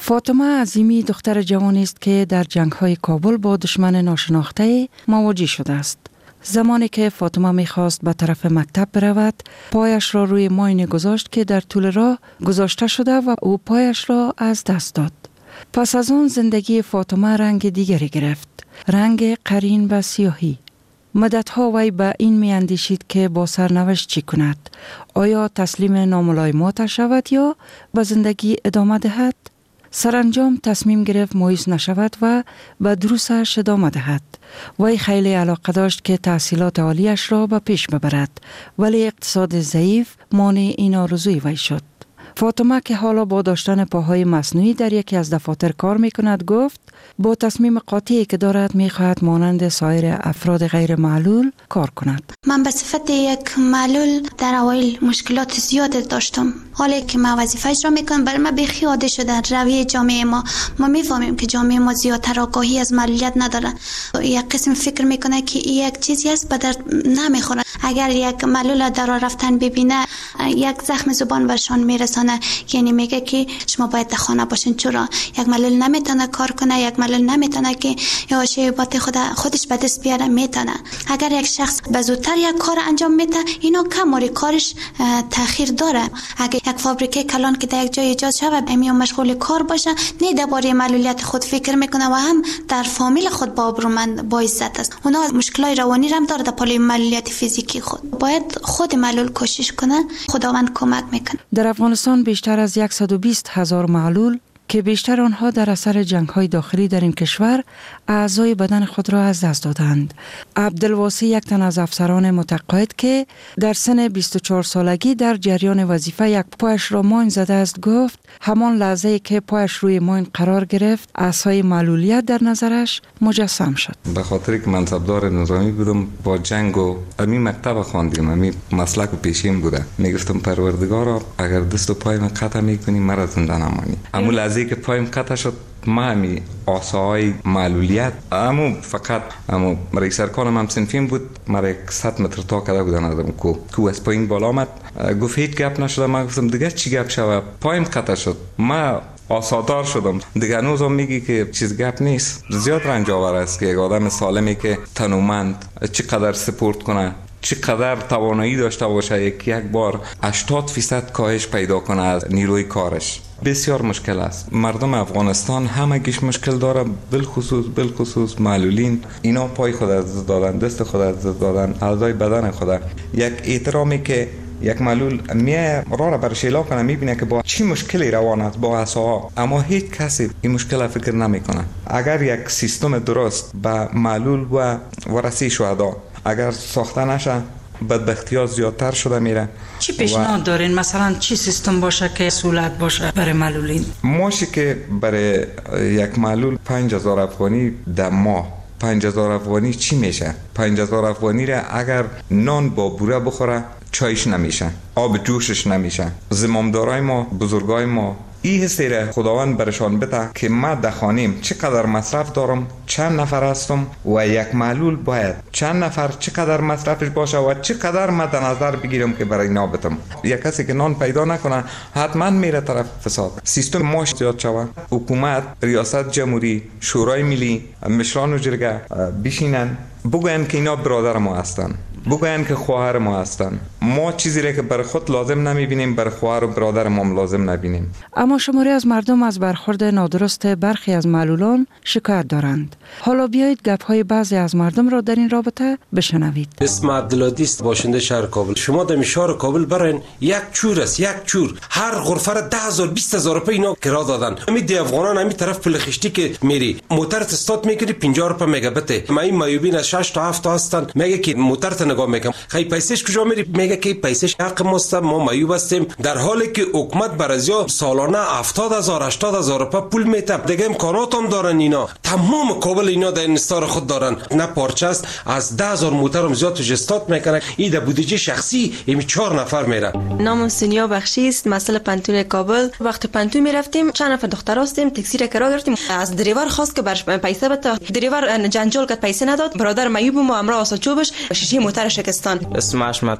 فاطمه عظیمی دختر جوانی است که در جنگ‌های کابل با دشمن ناشناخته مواجه شده است. زمانی که فاطمه می‌خواست به طرف مکتب برود، پایش را روی ماین گذاشت که در طول راه گذاشته شده و او پایش را از دست داد. پس از آن زندگی فاطمه رنگ دیگری گرفت، رنگ قرین و سیاهی. مدتها وی به این می‌اندیشید که با سرنوشت چی کند؟ آیا تسلیم ناملایمات شود یا به زندگی ادامه دهد؟ سرانجام تصمیم گرفت مایوس نشود و به دروسش ادامه دهد. وی خیلی علاقه داشت که تحصیلات عالیش را به پیش ببرد، ولی اقتصاد ضعیف مانع این آرزوی وی شد. فاطمه که حالا با داشتن پاهای مصنوعی در یکی از دفاتر کار میکند گفت با تصمیم قاطعی که دارد میخواهد مانند سایر افراد غیر معلول کار کند. من به صفت یک معلول در اوایل مشکلات زیاد داشتم. حالا که ما وظیفه اجرا میکنم برای ما بیخیاده شده رویه جامعه ما میفهمیم که جامعه ما زیادتر آگاهی از معلولیت نداره. یک قسم فکر میکنه که این یک چیزی است به درد نمیخوره. اگر یک معلول در راه رفتن ببینه یک زخم زبان برشان میرسانه، یعنی میگه که شما باید در خانه باشین. چرا یک معلول نمیتونه کار کنه، یک معلول نمیتونه که شیبات خودش به دست بیاره. میتونه اگر یک شخص به زودتر یک کار انجام میده، اینو کماری کارش تاخیر داره. اگر یک فابریکه کلان که در یک جای ایجاد شود امیون مشغول کار باشه، نه درباره معلولیت خود فکر میکنه و هم در فامیل خود با ابرومند با عزت است. اونا مشکلای روانی هم داره در پای معلولیت فیزیکی خود. باید خود معلول کوشش کنه، خداوند کمک میکنه. در افغانستان بیشتر از 120,000 معلول که بیشتر آنها در اثر جنگ‌های داخلی در این کشور اعضای بدن خود را از دست دادند. عبدالواسی یک تن از افسران متقاعد که در سن 24 سالگی در جریان وظیفه یک پایش را ماین زده است گفت همان لحظه‌ای که پایش روی ماین قرار گرفت اثر معلولیت در نظرش مجسم شد. به خاطر که منصبدار نظامی بودم با جنگ و امی مکتب خواندیم، امی مسلک و پیشین بوده. میگفتم پروردگارا اگر دست و پایم قطع میکنی مرا زنده نمانی. اما لحظه‌ای که پایم قطع شد ما همی آسای معلولیت فقط رئیس ارکانم هم سنفیم بود، مرا 100 متر تا کده بودن آدم کو از پایین بالا آمد، گفت هیچ گپ نشده. من گفتم دیگه چی گپ شود؟ پایم قطع شد، ما آسادار شدم. دیگه هنوزم میگی که چیز گپ نیست. زیاد رنج آور است که یک آدم سالمی که تنومند چقدر سپورت کنه، چقدر توانایی داشته باشه یک بار 80% کاهش پیدا کنه از نیروی کارش. بسیار مشکل است. مردم افغانستان همگیش مشکل داره، بالخصوص معلولین. اینا پای خود از دست دادن، دست خود از دست دادن، اعضای بدن خود. یک احترامی که یک معلول میه را برش اعلام کنه، میبینه که با چی مشکلی روان است با اعصابها، اما هیچ کسی این مشکل فکر نمیکنه. اگر یک سیستم درست به معلول و ورثه شهدا اگر ساخته نشه، بدبختی‌ها زیادتر شده میره. چی پیشنهاد دارین؟ مثلا چی سیستم باشه که سهولت باشه برای معلولین؟ ماشی که برای یک معلول 5000 افغانی در ماه، 5000 افغانی چی میشه؟ 5000 افغانی را اگر نان با بوره بخوره چایش نمیشه، آب جوشش نمیشه. زمامدارای ما، بزرگای ما این حسی را خداوند برشان بده که ما در خانیم چقدر مصرف دارم، چند نفر هستم و یک معلول باید چند نفر چقدر مصرفش باشه و چقدر ما در نظر بگیرم که برای اینا بدم. یک کسی که نان پیدا نکنه حتما میره طرف فساد. سیستم ماش زیاد شود، حکومت، ریاست جمهوری، شورای ملی، مشران و جرگه بشینن بگوین که اینا برادر ما هستن، بگوین که خواهر ما هستن. ما چیزی را که برای خود لازم نمیبینیم برای خواهر و برادر ما لازم نبینیم. اما شماری از مردم از برخورد نادرست برخی از معلولان شکایت دارند. حالا بیایید گپ‌های بعضی از مردم را در این رابطه بشنوید. اسم عبدالهادی است، باشنده شهر کابل. شما در شهر کابل برین یک چور است، یک چور هر غرفه را 10,000 20,000 روپیه اینا کرا دادن. همین دی افغانان همین طرف پل خشتی که میری موتر استارت میکنی 50 روپیه مگابت. ما این مایوبین از 6 تا 7 تا هستن، میگه که موتر نگاه میکنم خیلی پیسش کجا میری، میگه که پیسش حق ماست، ما مایوب هستیم، در حالی که حکومت برازیا سالانه 70,000 80,000 روپیه پول میده. دیگه امکانات هم دارن اینا، تمام کابل اینا در انستار خود دارن. نه پارچه است، از 10,000 موتر هم زیاد توش استارت میکنه. این در بودجه شخصی این 4 نفر میره. نام سونیا بخشی است، مسئله پنتون کابل. وقتی پنتون میرفتیم چند نفر دختر هستیم، تاکسی را کرا گرفتیم، از دریور خواست که برش پیسه بده. دریور جنجال کرد، پیسه نداد. برادر مایوب ما امرا واسه چوبش شیشه موتر شکستان. اسمش مطلع است،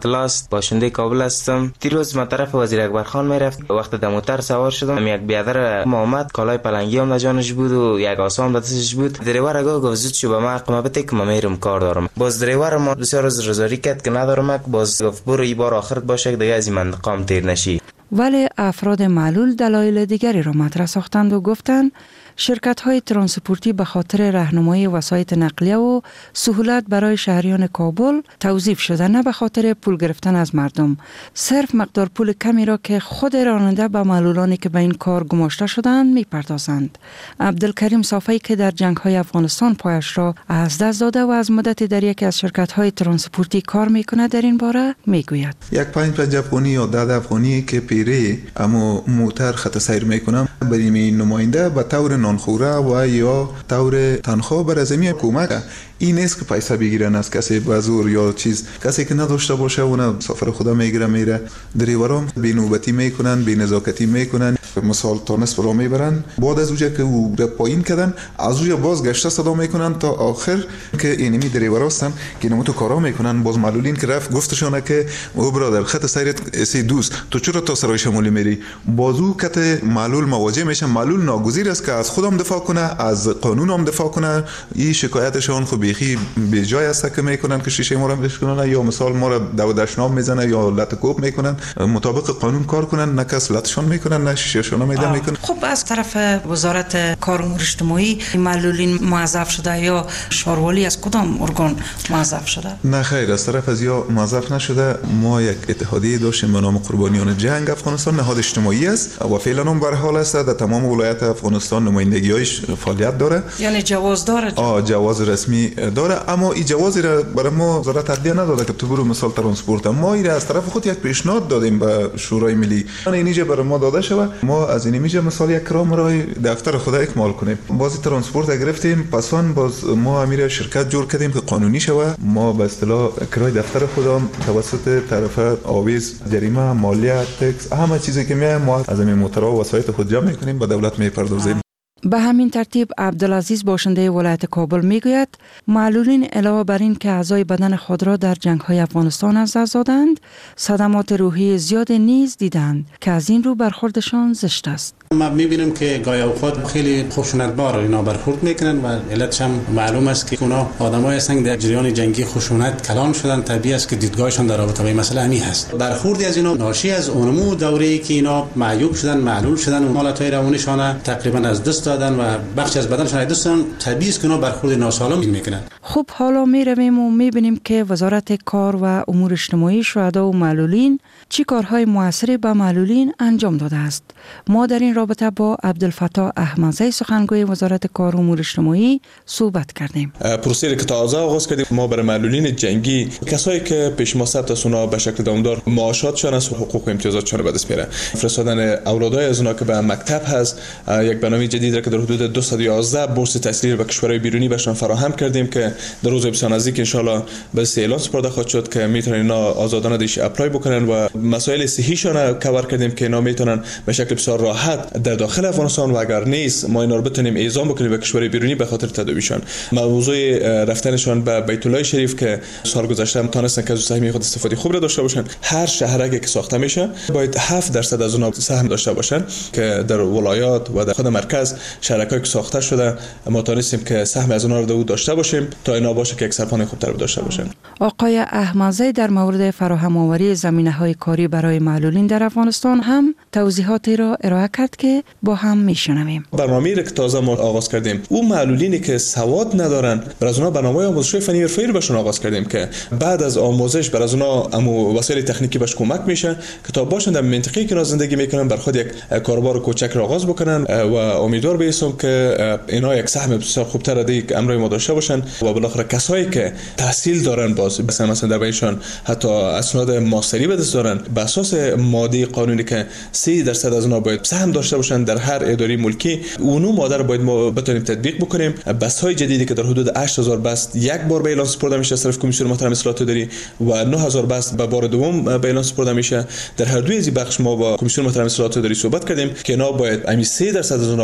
است. باشنده کابل هستم. دیروز ما طرف وزیر اکبر خان میرفت، وقت در موتر سوار شدم، یک بیادر محمد کالای پلنگی هم جانش بود و یک آسام دستش بود. دریور گفت زود شو به ما قما بده که ما میرم کار دارم. باز دریور ما بسیار رضایی کرد که ندارم، باز گفت برو این بار آخرت باشه که دیگه از این منطقه تیر نشی. ولی افراد معلول دلایل دیگری را مطرح ساختند و گفتند شرکت‌های ترانسپورتی به خاطر راهنمایی وسایط نقلیه و سهولت برای شهریان کابل توظیف شده، نه به خاطر پول گرفتن از مردم. صرف مقدار پول کمی را که خود راننده به معلولانی که به این کار گماشته شدند میپردازند. عبدالکریم صافی که در جنگ‌های افغانستان پایش را از دست داده و از مدتی در یکی از شرکت‌های ترانسپورتی کار میکند در این باره میگوید: یک 5 افغانی یا 10 افغانی که پیری اما موتر خط سیر میکنم برای این نماینده به طور نانخوره و یا طور تنخواه بر از این کمک. این نیست که پیسه بگیرن از کسی به زور یا چیز. کسی که نداشته باشه اون سفر خدا میگیره میره. دریورام بی نوبتی میکنن، بی نزاکتی میکنن. مثال تا نصف راه میبرن، بعد از اونجا که او پایین کردن از اونجا باز گشته صدا میکنن تا آخر که اینمی دریورا هستن که نمو تو کارا میکنن. باز معلولین که رفت گفتشونه که او برادر خط سیرت سی دوست تو چرا تا سرای شمالی میری؟ بازو کت معلول مواجه میشه. معلول ناگزیر است که از خودم دفاع کنه، از قانون هم دفاع کنه. این شکایتشون خب بیخی به جای است که میکنن که شیشه ما رو بشکنن یا مثال ما رو دودشنام میزنه یا لطکوب میکنن. مطابق قانون کار کنن، نه کس لطشان میکنن نه شیشهشون میدن میکنن. خب از طرف وزارت کار و امور اجتماعی معلولین موظف شده یا شاروالی از کدام ارگان موظف شده؟ نه خیر، از طرف از یا موظف نشده. ما یک اتحادیه داشتیم به نام قربانیان جنگ افغانستان، نهاد اجتماعی است و فعلا هم بر حال است. در تمام ولایت افغانستان نمایندگی‌هایش فعالیت داره. یعنی جواز داره؟ جواز رسمی داره، اما این جوازی را برای ما وزارت عدلیه نداده که تو برو مثال ترانسپورت. ما این از طرف خود یک پیشنهاد دادیم به شورای ملی اینجا برای ما داده شود. ما از این میجه مثال یک کرام رای دفتر خدا اکمال کنیم. بازی ترانسپورت گرفتیم، پسان باز ما امیر شرکت جور کردیم که قانونی شود. ما به اصطلاح کرای دفتر خدا توسط طرف آویز جریمه مالیه تکس همه چیزی که میایم ما از این موترها و وسایط خود جمع میکنیم به دولت میپردازیم. به همین ترتیب عبدالعزیز باشنده ولایت کابل میگوید معلولین علاوه بر این که اعضای بدن خود را در جنگ‌های افغانستان از دست دادند، صدمات روحی زیاد نیز دیدند که از این رو برخوردشان زشت است. ما میبینیم که گاهی اوقات خیلی خشونت‌بار اینا برخورد میکنن و علتش هم معلوم است که اونا آدمای هستند در جریان جنگی خشونت کلان شدن. طبیعی است که دیدگاهشان در رابطه با این مسئله همین هست. برخوردی از اینا ناشی از اونمو دوره‌ای که اینا معیوب شدن، معلول شدن و حالت‌های روانیشان تقریبا از دست دادن و بخش از بدنشان از دست دادن. طبیعی است که اینا برخورد ناسالم میکنن. خب حالا میرویم و میبینیم که وزارت کار و امور اجتماعی شهدا و معلولین چی کارهای موثری به معلولین انجام داده است. ما در این رابطه با عبدالفتاح احمدزی سخنگوی وزارت کار و امور اجتماعی صحبت کردیم. پروسه که تازه آغاز کردیم ما برای معلولین جنگی، کسایی که پیش ما ثبت است اونا به شکل دامدار معاشاتشان از حقوق و امتیازاتشان به دست میره. فرستادن اولادای از اونا که به مکتب هست، یک برنامه جدید را که در حدود 211 بورس تحصیلی به کشورهای بیرونی بهشون فراهم کردیم که در روز بسیار نزدیک ان شاء الله به اعلان سپرده خواهد شد که میتونن اینا آزادانه دیش اپلای بکنن و مسائل صحیحشون کاور کردیم که اینا میتونن به شکل بسیار راحت در داخل افغانستان و اگر نیست ما اینا رو بتونیم اعزام بکنیم به کشورهای بیرونی به خاطر تداویشون. موضوع رفتنشون به بیت الله شریف که سال گذشته هم تونستن که از سهم خود استفاده خوب را داشته باشن. هر شهرکی که ساخته میشه باید 7% از اونها سهم داشته باشن که در ولایات و در خود مرکز شهرکایی که ساخته شده ما تونستیم که سهم از اونها رو داشته باشیم تا اینا باشه که یک سرپان خوبتر داشته باشن. آقای احمدزی در مورد فراهم آوری زمینه‌های کاری برای معلولین در افغانستان هم توضیحاتی را ارائه کرد که با هم میشنویم. برنامه‌ای که تازه ما آغاز کردیم اون معلولینی که سواد ندارن برای اونها برنامه آموزش فنی حرفه‌ای رو بهشون آغاز کردیم که بعد از آموزش برای اونها وسایل تکنیکی بهش کمک میشه که تا باشن در منطقه‌ای که زندگی میکنن بر خود یک کاروبار کوچک را آغاز بکنن و امیدوار باشیم که اینا یک سهم بسیار خوبتر دیگه امروز ما داشته باشن و بالاخره کسایی که تحصیل دارن باز مثلا در بینشان حتی اسناد ماستری به دست دارن به اساس ماده قانونی که 3% از اونها باید سهم داشته باشن در هر اداره ملکی اونو ماده رو باید ما بتونیم تطبیق بکنیم. بس‌های جدیدی که در حدود 8000 بست یک بار به اعلان سپرده میشه از طرف کمیسیون محترم اصلاحات اداری و 9000 بست به بار دوم به اعلان سپرده میشه. در هر دوی از بخش ما با کمیسیون محترم اصلاحات اداری صحبت کردیم که اینا باید همین 3% از اونها واقعا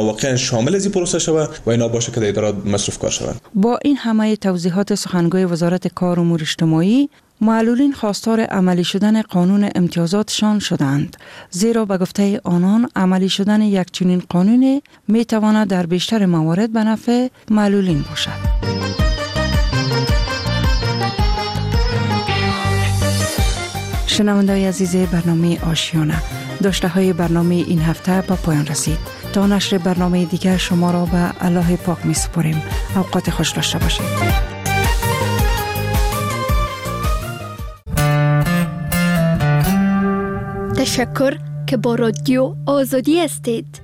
شامل از این پروسه شود و اینا باشه که در ادارات مصرف کار شود. با این همه توضیحات سخنگوی وزارت کار و امور اجتماعی، معلولین خواستار عملی شدن قانون امتیازاتشان شدند، زیرا به گفته آنان عملی شدن یک چنین قانون می تواند در بیشتر موارد به نفع معلولین باشد. شنونده‌های عزیز برنامه آشیانه، داشته های برنامه این هفته به پایان رسید. تا نشر برنامه دیگر شما را به الله پاک می سپاریم. اوقات خوش داشته باشید. تشکر که با رادیو آزادی هستید.